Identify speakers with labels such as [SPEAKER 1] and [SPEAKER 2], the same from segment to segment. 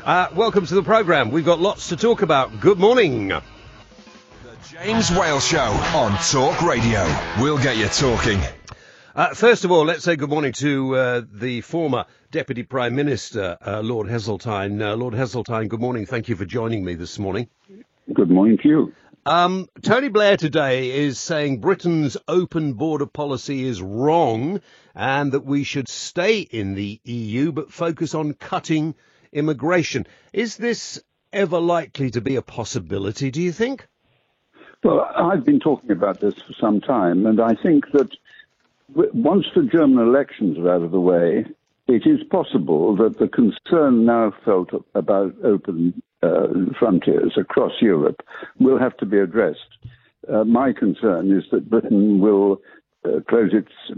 [SPEAKER 1] Welcome to the programme. We've got lots to talk about. Good morning.
[SPEAKER 2] The James Whale Show on Talk Radio. We'll get you talking.
[SPEAKER 1] First of all, let's say good morning to the former Deputy Prime Minister, Lord Heseltine. Lord Heseltine, good morning. Thank you for joining me this morning.
[SPEAKER 3] Good morning to you.
[SPEAKER 1] Tony Blair today is saying Britain's open border policy is wrong and that we should stay in the EU but focus on cutting immigration. Is this ever likely to be a possibility, do you think?
[SPEAKER 3] Well, I've been talking about this for some time, and I think that once the German elections are out of the way, it is possible that the concern now felt about open frontiers across Europe will have to be addressed. My concern is that Britain will turn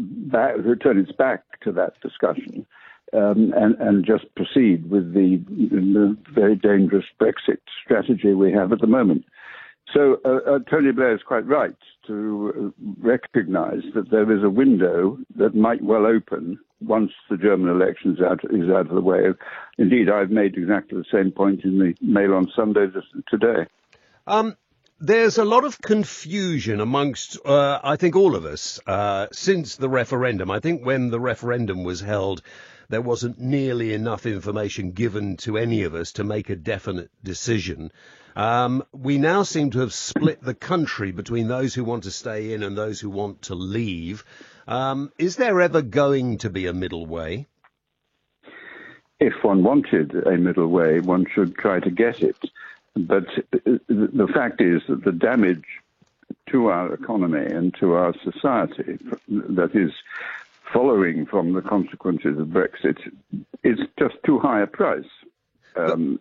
[SPEAKER 3] its back to that discussion and just proceed with the very dangerous Brexit strategy we have at the moment. So Tony Blair is quite right to recognise that there is a window that might well open once the German election is out of the way. Indeed, I've made exactly the same point in the Mail on Sunday today.
[SPEAKER 1] There's a lot of confusion amongst, I think, all of us since the referendum. I think when the referendum was held, there wasn't nearly enough information given to any of us to make a definite decision. We now seem to have split the country between those who want to stay in and those who want to leave. Is there ever going to be a middle way?
[SPEAKER 3] If one wanted a middle way, one should try to get it. But the fact is that the damage to our economy and to our society that is following from the consequences of Brexit is just too high a price. I'm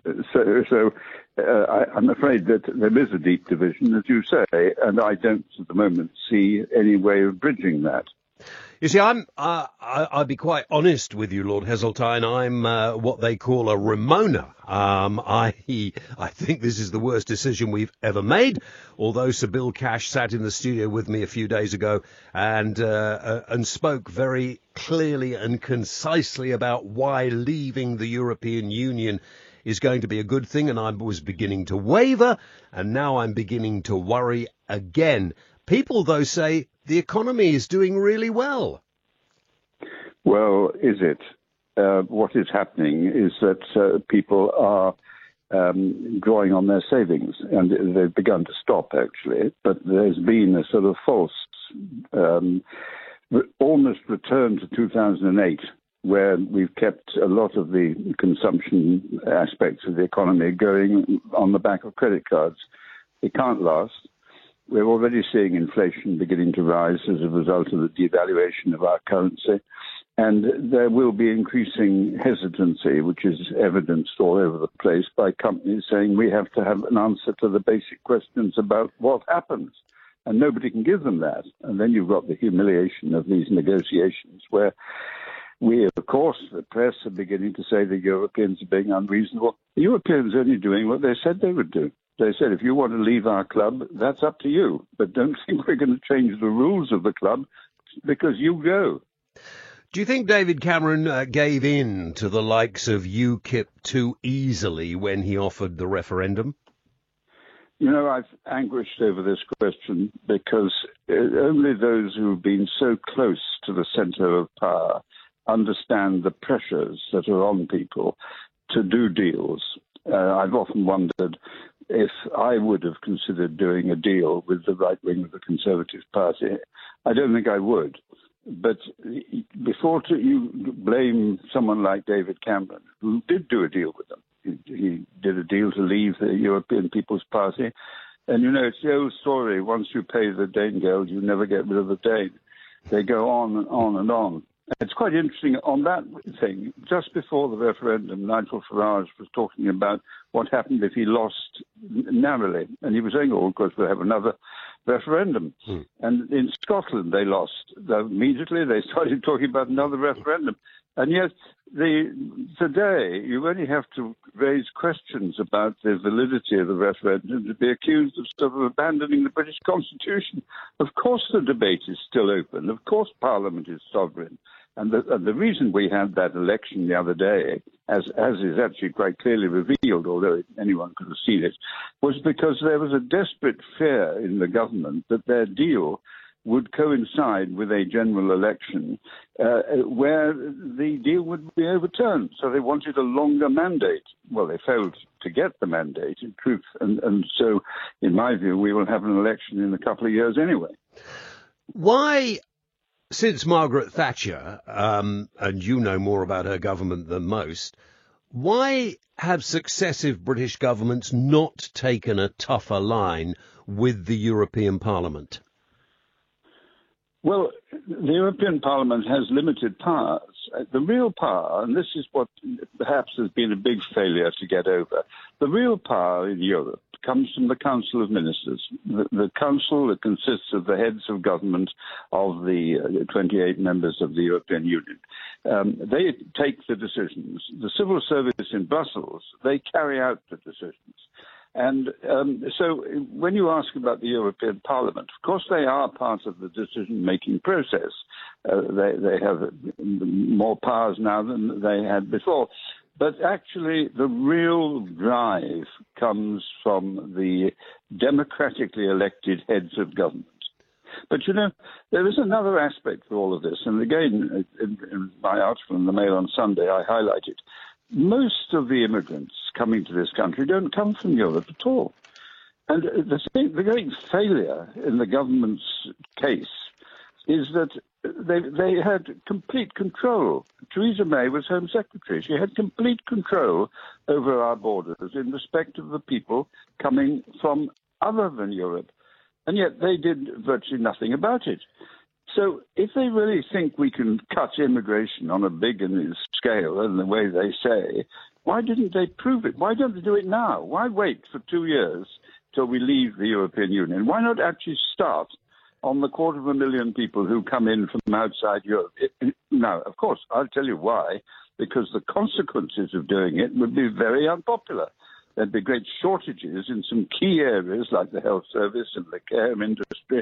[SPEAKER 3] afraid that there is a deep division, as you say, and I don't at the moment see any way of bridging that.
[SPEAKER 1] You see, I'll be quite honest with you, Lord Heseltine. I'm what they call a Remoaner. I think this is the worst decision we've ever made, although Sir Bill Cash sat in the studio with me a few days ago and spoke very clearly and concisely about why leaving the European Union is going to be a good thing, and I was beginning to waver, and now I'm beginning to worry again. People, though, say the economy is doing really well.
[SPEAKER 3] Well, is it? What is happening is that people are drawing on their savings, and they've begun to stop, actually. But there's been a sort of false, almost return to 2008, where we've kept a lot of the consumption aspects of the economy going on the back of credit cards. It can't last. We're already seeing inflation beginning to rise as a result of the devaluation of our currency. And there will be increasing hesitancy, which is evidenced all over the place by companies saying we have to have an answer to the basic questions about what happens. And nobody can give them that. And then you've got the humiliation of these negotiations where we, of course, the press are beginning to say the Europeans are being unreasonable. The Europeans are only doing what they said they would do. They said, if you want to leave our club, that's up to you. But don't think we're going to change the rules of the club because you go.
[SPEAKER 1] Do you think David Cameron gave in to the likes of UKIP too easily when he offered the referendum?
[SPEAKER 3] You know, I've anguished over this question because only those who've been so close to the centre of power understand the pressures that are on people to do deals. I've often wondered if I would have considered doing a deal with the right wing of the Conservative Party. I don't think I would. But before you blame someone like David Cameron, who did do a deal with them, he did a deal to leave the European People's Party. And, you know, it's the old story. Once you pay the Danegeld, you never get rid of the Dane. They go on and on and on. It's quite interesting on that thing. Just before the referendum, Nigel Farage was talking about what happened if he lost narrowly. And he was saying, oh, of course, we'll have another referendum. And in Scotland, they lost. Immediately, they started talking about another referendum. And yet, today, you only have to raise questions about the validity of the referendum to be accused of sort of abandoning the British Constitution. Of course, the debate is still open. Of course, Parliament is sovereign. And the reason we had that election the other day, as is actually quite clearly revealed, although anyone could have seen it, was because there was a desperate fear in the government that their deal would coincide with a general election where the deal would be overturned. So they wanted a longer mandate. Well, they failed to get the mandate, in truth. And so, in my view, we will have an election in a couple of years anyway.
[SPEAKER 1] Why, since Margaret Thatcher, and you know more about her government than most, why have successive British governments not taken a tougher line with the European Parliament?
[SPEAKER 3] Well, the European Parliament has limited powers. The real power, and this is what perhaps has been a big failure to get over, the real power in Europe comes from the Council of Ministers, the council that consists of the heads of government of the 28 members of the European Union. They take the decisions. The civil service in Brussels, they carry out the decisions. And so when you ask about the European Parliament, of course they are part of the decision-making process. They have more powers now than they had before. But actually the real drive comes from the democratically elected heads of government. But, you know, there is another aspect to all of this. And again, in my article in the Mail on Sunday, I highlighted most of the immigrants coming to this country don't come from Europe at all. And the great failure in the government's case is that they had complete control. Theresa May was Home Secretary. She had complete control over our borders in respect of the people coming from other than Europe. And yet they did virtually nothing about it. So if they really think we can cut immigration on a big scale in the way they say, why didn't they prove it? Why don't they do it now? Why wait for 2 years till we leave the European Union? Why not actually start on the 250,000 people who come in from outside Europe? Now, of course, I'll tell you why. Because the consequences of doing it would be very unpopular. There'd be great shortages in some key areas like the health service and the care industry.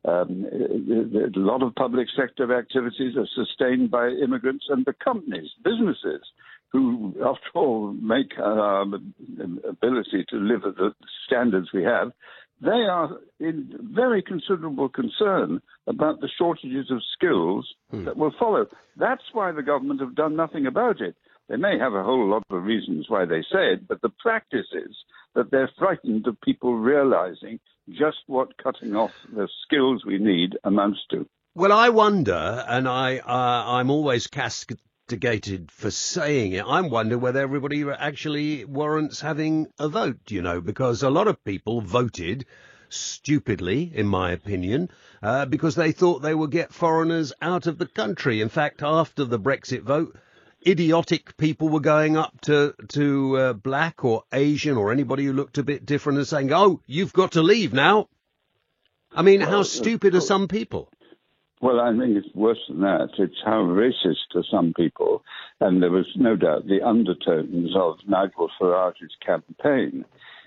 [SPEAKER 3] A lot of public sector activities are sustained by immigrants, and the companies, businesses, who, after all, make our ability to live at the standards we have, they are in very considerable concern about the shortages of skills that will follow. That's why the government have done nothing about it. They may have a whole lot of reasons why they say it, but the practice is that they're frightened of people realizing just what cutting off the skills we need amounts to.
[SPEAKER 1] Well, I wonder, and I'm always castigated for saying it, I wonder whether everybody actually warrants having a vote, you know, because a lot of people voted stupidly, in my opinion, because they thought they would get foreigners out of the country. In fact, after the Brexit vote, idiotic people were going up to black or Asian or anybody who looked a bit different and saying, oh, you've got to leave now. I mean, how stupid are some people?
[SPEAKER 3] Well, I think it's worse than that. It's how racist are some people. And there was no doubt the undertones of Nigel Farage's campaign.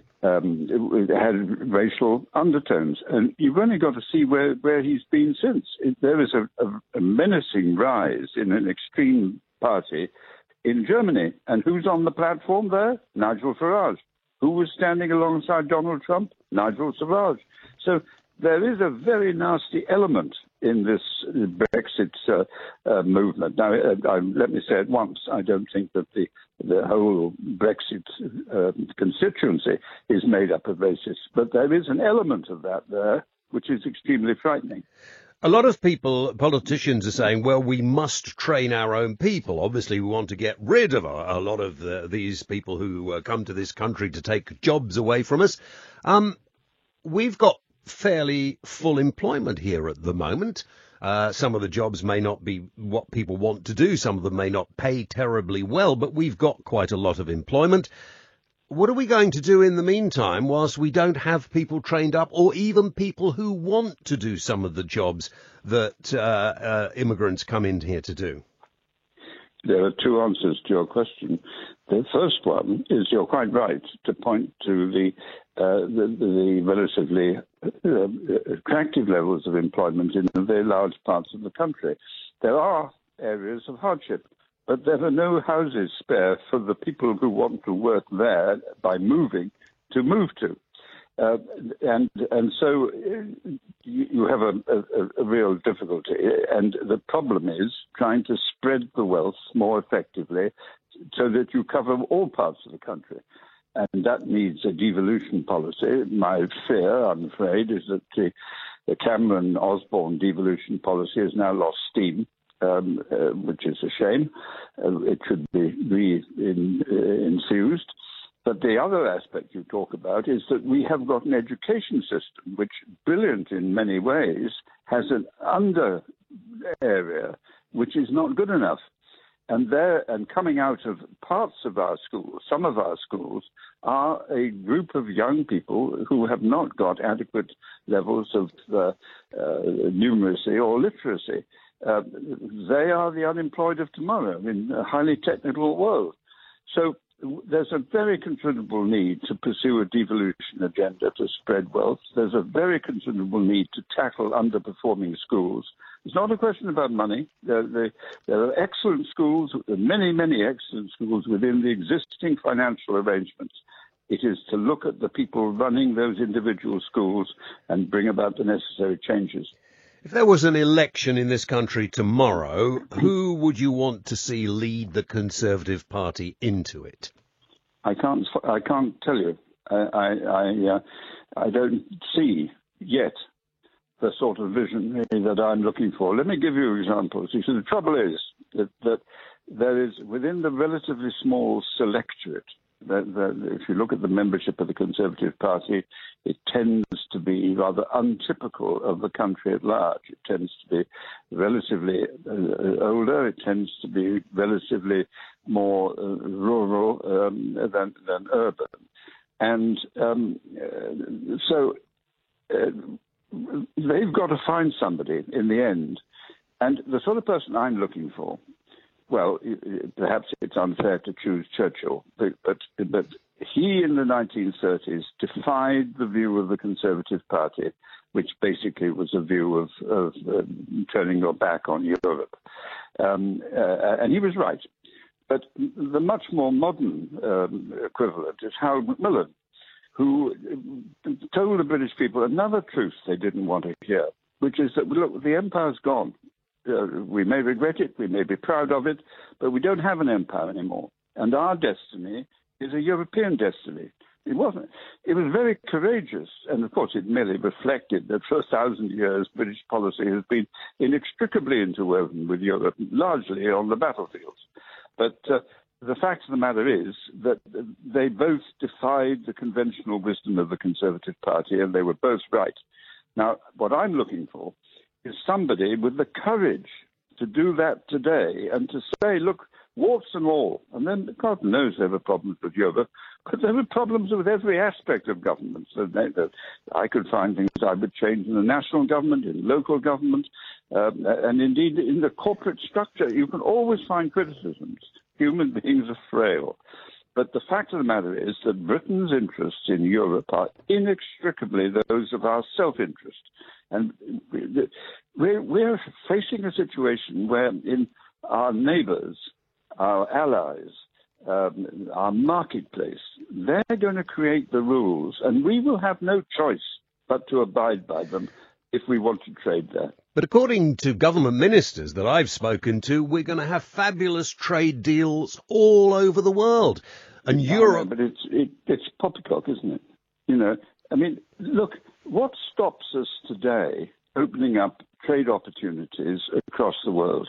[SPEAKER 3] It had racial undertones. And you've only got to see where he's been since. There is a menacing rise in an extreme party in Germany. And who's on the platform there? Nigel Farage. Who was standing alongside Donald Trump? Nigel Farage. So there is a very nasty element in this Brexit movement. Now, let me say at once, I don't think that the whole Brexit constituency is made up of racists, but there is an element of that there, which is extremely frightening.
[SPEAKER 1] A lot of politicians are saying, well, we must train our own people. Obviously, we want to get rid of a lot of these people who come to this country to take jobs away from us. We've got fairly full employment here at the moment. Some of the jobs may not be what people want to do. Some of them may not pay terribly well, but we've got quite a lot of employment. What are we going to do in the meantime whilst we don't have people trained up or even people who want to do some of the jobs that immigrants come in here to do?
[SPEAKER 3] There are two answers to your question. The first one is you're quite right to point to the relatively attractive levels of employment in very large parts of the country. There are areas of hardship. But there are no houses spare for the people who want to work there by moving to move to. And so you have a real difficulty. And the problem is trying to spread the wealth more effectively so that you cover all parts of the country. And that needs a devolution policy. My fear, I'm afraid, is that the Cameron-Osborne devolution policy has now lost steam. Which is a shame. It should be re-enthused. But the other aspect you talk about is that we have got an education system which, brilliant in many ways, has an under area which is not good enough. And coming out of parts of our schools, some of our schools, are a group of young people who have not got adequate levels of numeracy or literacy. They are the unemployed of tomorrow in a highly technical world. So there's a very considerable need to pursue a devolution agenda to spread wealth. There's a very considerable need to tackle underperforming schools. It's not a question about money. There are excellent schools, many, many excellent schools within the existing financial arrangements. It is to look at the people running those individual schools and bring about the necessary changes.
[SPEAKER 1] If there was an election in this country tomorrow, who would you want to see lead the Conservative Party into it?
[SPEAKER 3] I can't tell you. I don't see yet the sort of vision that I'm looking for. Let me give you examples. You see, the trouble is that there is, within the relatively small selectorate, if you look at the membership of the Conservative Party, it tends to be rather untypical of the country at large. It tends to be relatively older. It tends to be relatively more rural than urban. And so they've got to find somebody in the end. And the sort of person I'm looking for, well, perhaps it's unfair to choose Churchill, but he in the 1930s defied the view of the Conservative Party, which basically was a view of turning your back on Europe. And he was right. But the much more modern equivalent is Harold Macmillan, who told the British people another truth they didn't want to hear, which is that, look, the empire's gone. We may regret it, we may be proud of it, but we don't have an empire anymore. And our destiny is a European destiny. It wasn't. It was very courageous. And of course, it merely reflected that for 1,000 years, British policy has been inextricably interwoven with Europe, largely on the battlefields. But the fact of the matter is that they both defied the conventional wisdom of the Conservative Party, and they were both right. Now, what I'm looking for is somebody with the courage to do that today and to say, look, warts and all. And then God knows there were problems with Europe, but there were problems with every aspect of government. So I could find things I would change in the national government, in local government, and indeed in the corporate structure. You can always find criticisms. Human beings are frail. But the fact of the matter is that Britain's interests in Europe are inextricably those of our self-interest. And we're facing a situation where in our neighbours, our allies, our marketplace, they're going to create the rules, and we will have no choice but to abide by them if we want to trade there.
[SPEAKER 1] But according to government ministers that I've spoken to, we're going to have fabulous trade deals all over the world. And Europe...
[SPEAKER 3] But it's poppycock, isn't it? You know, I mean, look, what stops us today opening up trade opportunities across the world?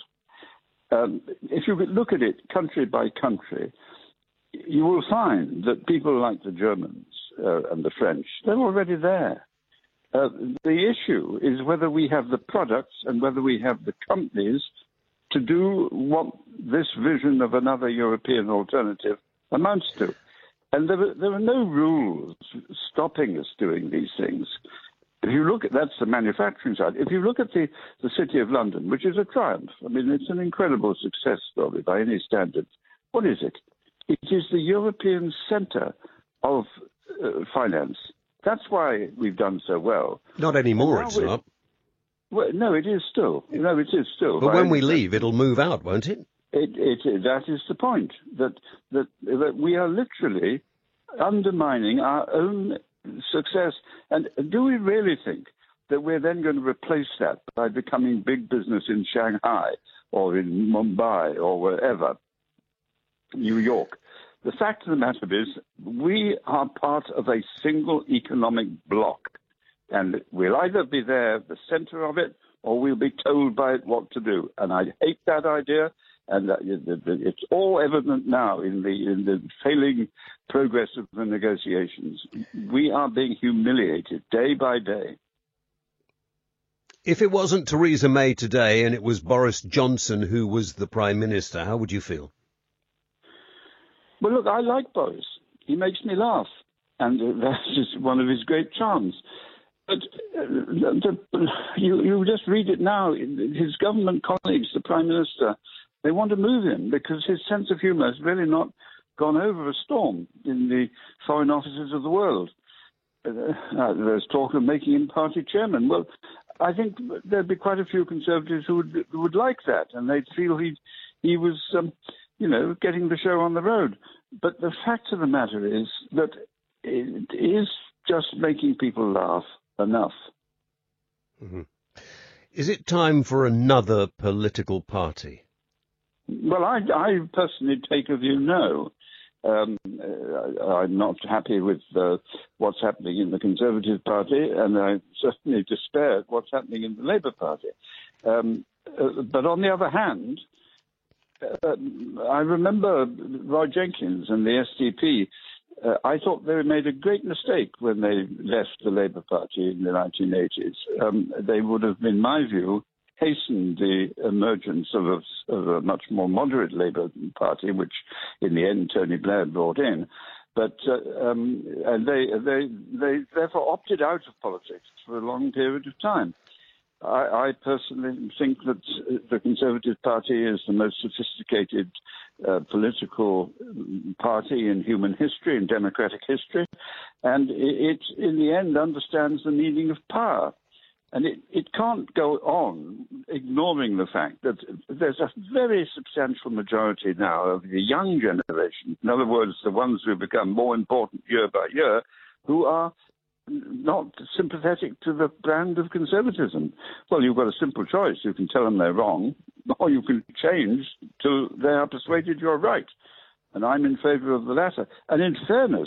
[SPEAKER 3] If you look at it country by country, you will find that people like the Germans and the French, they're already there. The issue is whether we have the products and whether we have the companies to do what this vision of another European alternative amounts to. And there are no rules stopping us doing these things. If you look at, that's the manufacturing side. If you look at the City of London, which is a triumph, I mean, it's an incredible success story by any standards. What is it? It is the European centre of finance. That's why we've done so well.
[SPEAKER 1] Not anymore, it's not.
[SPEAKER 3] Well, no, it is still. No, it is still.
[SPEAKER 1] But when we leave, it'll move out, won't it?
[SPEAKER 3] That is the point, that we are literally undermining our own success. And do we really think that we're then going to replace that by becoming big business in Shanghai or in Mumbai or wherever, New York? The fact of the matter is we are part of a single economic bloc, and we'll either be there at the center of it or we'll be told by it what to do. And I hate that idea. And it's all evident now in the failing progress of the negotiations. We are being humiliated day by day.
[SPEAKER 1] If it wasn't Theresa May today and it was Boris Johnson who was the Prime Minister, how would you feel?
[SPEAKER 3] Well, look, I like Boris. He makes me laugh. And that's just one of his great charms. But you just read it now. His government colleagues, the Prime Minister, they want to move him because his sense of humour has really not gone over a storm in the foreign offices of the world. There's talk of making him party chairman. Well, I think there'd be quite a few Conservatives who would like that, and they'd feel he was, getting the show on the road. But the fact of the matter is that it is just making people laugh enough.
[SPEAKER 1] Mm-hmm. Is it time for another political party?
[SPEAKER 3] Well, I personally take a view no. I'm not happy with what's happening in the Conservative Party, and I certainly despair at what's happening in the Labour Party. But on the other hand, I remember Roy Jenkins and the SDP. I thought they made a great mistake when they left the Labour Party in the 1980s. They would have, in my view, hastened the emergence of a much more moderate Labour Party, which in the end Tony Blair brought in. But and they therefore opted out of politics for a long period of time. I personally think that the Conservative Party is the most sophisticated political party in human history, in democratic history, and it in the end understands the meaning of power. And it can't go on ignoring the fact that there's a very substantial majority now of the young generation, in other words, the ones who become more important year by year, who are not sympathetic to the brand of conservatism. Well, you've got a simple choice. You can tell them they're wrong, or you can change till they are persuaded you're right. And I'm in favour of the latter. And in fairness,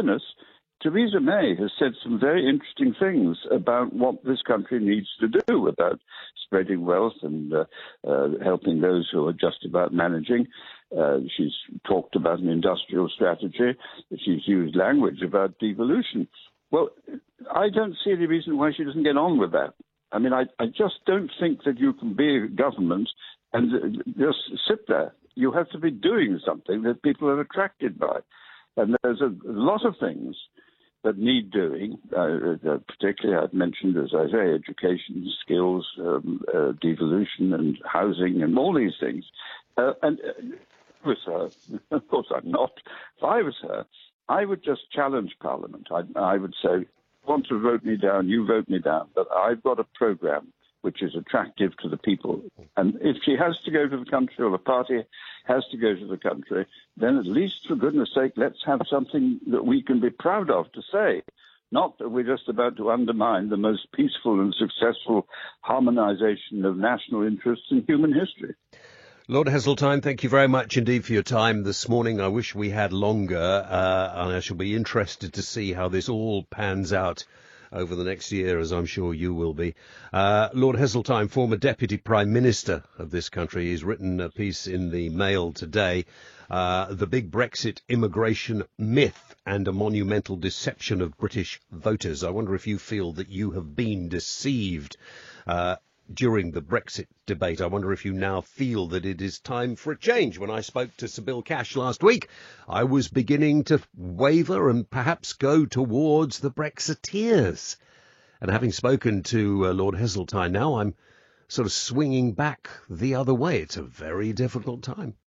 [SPEAKER 3] Theresa May has said some very interesting things about what this country needs to do about spreading wealth and helping those who are just about managing. She's talked about an industrial strategy. She's used language about devolution. Well, I don't see any reason why she doesn't get on with that. I mean, I just don't think that you can be a government and just sit there. You have to be doing something that people are attracted by. And there's a lot of things that need doing, particularly I've mentioned, as I say, education, skills, devolution and housing and all these things. And with her, of course I'm not, if I was her, I would just challenge Parliament. I would say, want to vote me down, you vote me down, but I've got a programme which is attractive to the people. And if she has to go to the country, or the party has to go to the country, then at least, for goodness sake, let's have something that we can be proud of to say. Not that we're just about to undermine the most peaceful and successful harmonisation of national interests in human history.
[SPEAKER 1] Lord Heseltine, thank you very much indeed for your time this morning. I wish we had longer, and I shall be interested to see how this all pans out over the next year, as I'm sure you will be. Lord Heseltine, former Deputy Prime Minister of this country, he's written a piece in the Mail today, The Big Brexit Immigration Myth and a Monumental Deception of British Voters. I wonder if you feel that you have been deceived during the Brexit debate. I wonder if you now feel that it is time for a change. When I spoke to Sir Bill Cash last week, I was beginning to waver and perhaps go towards the Brexiteers. And having spoken to Lord Heseltine now, I'm sort of swinging back the other way. It's a very difficult time.